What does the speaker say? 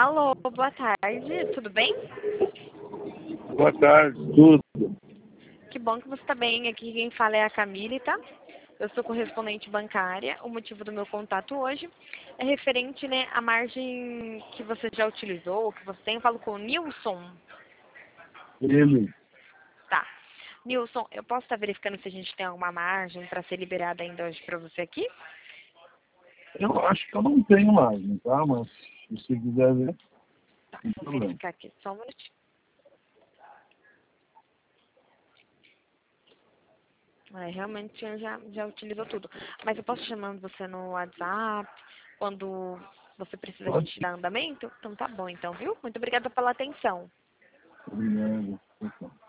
Alô, boa tarde, tudo bem? Boa tarde, tudo. Que bom que você está bem. Aqui quem fala é a Camille, tá? Eu sou correspondente bancária. O motivo do meu contato hoje é referente, né, à margem que você já utilizou, que você tem. Eu falo com o Nilson. Ele, Tá. Nilson, eu posso estar verificando se a gente tem alguma margem para ser liberada ainda hoje para você aqui? eu acho que eu não tenho margem, tá? Mas se você quiser ver, Tá, não tem vou problema. verificar aqui só um minutinho. Realmente já utilizou tudo. Mas eu posso chamando você no WhatsApp quando você precisa a Pode gente ser. dar andamento? Então tá bom, então, viu? Muito obrigada pela atenção. Obrigado.